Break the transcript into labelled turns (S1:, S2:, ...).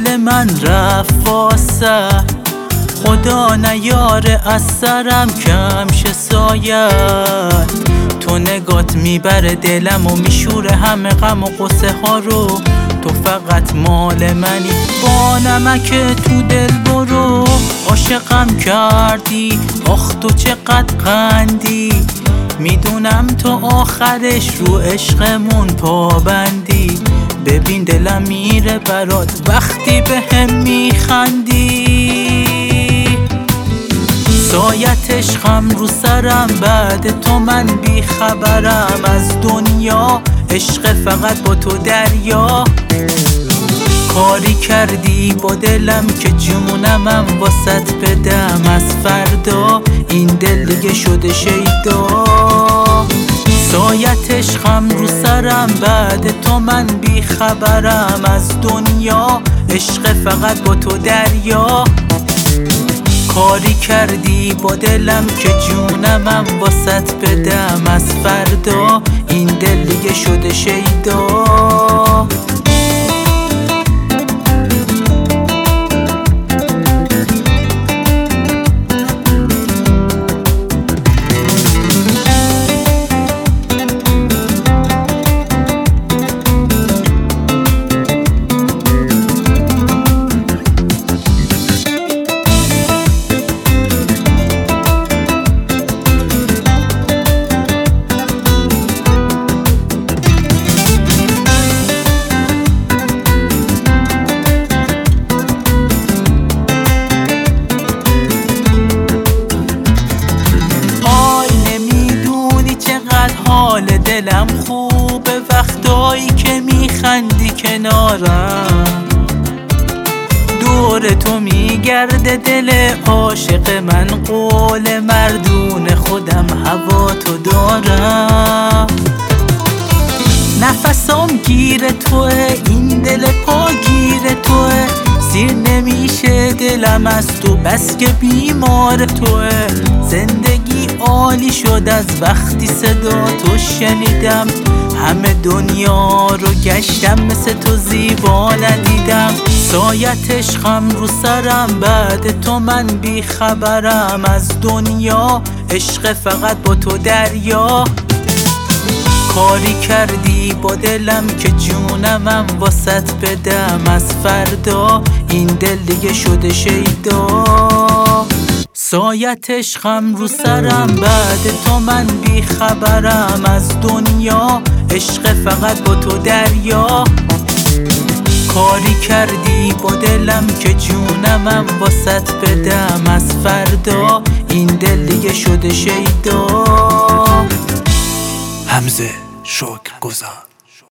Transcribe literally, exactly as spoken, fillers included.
S1: دل من رفت واسه، خدا نیاره از سرم کم شه سایت. تو نگات میبره دلم و میشوره همه غم و قصه ها رو. تو فقط مال منی با نمک تو دل برو. عاشقم کردی آخ تو چقدر قندی، میدونم تو آخرش رو عشقمون پابندی. ببین دلم میره برات وقتی به هم میخندی. سایت عشقم رو سرم بعد تو من بیخبرم از دنیا. عشق فقط با تو دریا. کاری کردی با دلم که جونمم واسط بدم از فردا. این دل دیگه شده شیدا. سایت عشقم رو سرم بعد تو من بیخبرم از دنیا. عشق فقط با تو دریا. کاری کردی با دلم که جونمم واسط بدم از فردا. این دل دیگه شده شیدا. حال دلم خوبه وقتایی که میخندی کنارم. دور تو میگرده دل عاشق من، قول مردون خودم هوا تو دارم. نفسام گیر توه این دل پا گیر توه. سیر نمیشه دلم از تو بس که بیمار توه. زندگی عالی شد از وقتی صدا تو شنیدم. همه دنیا رو گشتم مثل تو زیبا ندیدم. سایت عشقم رو سرم بعد تو من بیخبرم از دنیا. عشق فقط با تو دریا. کاری کردی با دلم که جونمم واسط بدم از فردا. این دل دیگه شده شیدا. سایت عشقم رو سرم بعد تو من بیخبرم از دنیا. عشق فقط با تو دریا. کاری کردی با دلم که جونمم واسط بدم از فردا. این دل دیگه شده شیدا.
S2: حمزه شکرگزار.